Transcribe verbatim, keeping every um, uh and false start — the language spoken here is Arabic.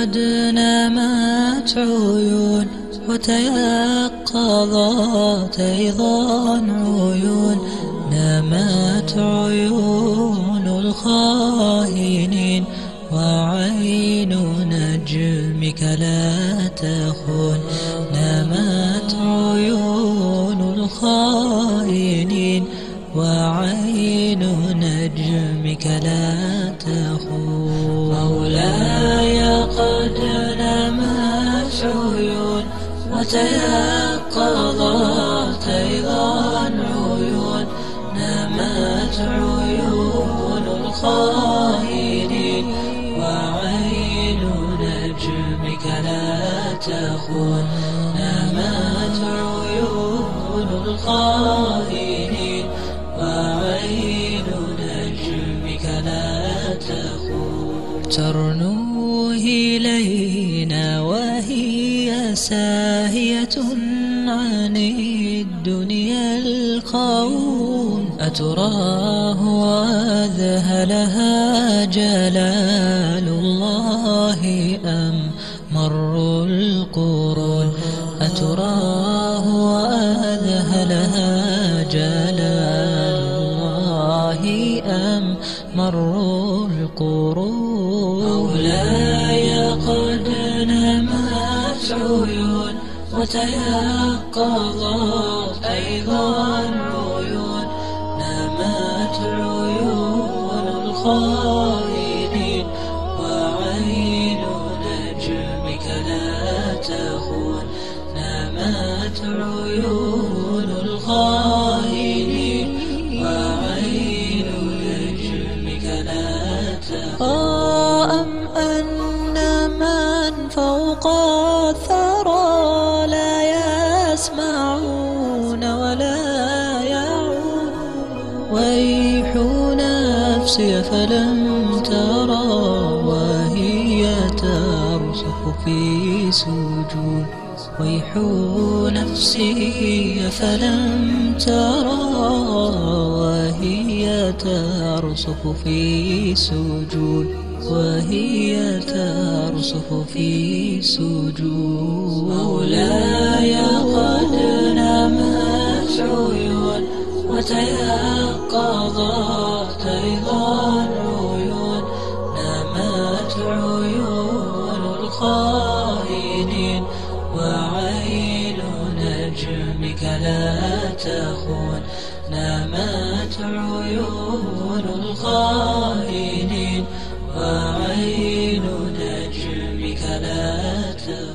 قد نامت عيون وتيقظت أيضا عيون، نامت عيون الخائنين وعين نجمك لا تخون، نامت عيون الخائنين وعين نجمك لا تخون. مولاي قد نامت عيون وتيقظت أيضا عيون، نامت عيون الخائنين وعين نجمك لا تخون، نامت عيون الخائنين وعين نجمك لا تخون. ترنو إلينا وهي ساهية عن الدنيا القوم، أتراه وأذهلها جلال الله أم مر القرون، أتراه وأذهلها جلال الله أم مر القرون. مولاي قد نامت عيون وتيقظت أيضا عيون، نامت عيون الخائنين وعين نجمك لا تخون، نامت عيون الخائنين وعين نجمك لا تخون. أم أن من فوق الثرى لا يسمعون ولا يعون، ويح نفسي فلم ترى وهي ترسخ في سجود، ويح نفسي فلم ترى وهي ترسخ في سجود، وهي ترسخ في سجود. مولاي قد نامت عيون وتيقظت أيضا عيون، نامت عيون الخائنين وعين نجمك لا تخون، نامت عيون الخائنين وعين نجمك لا تخون.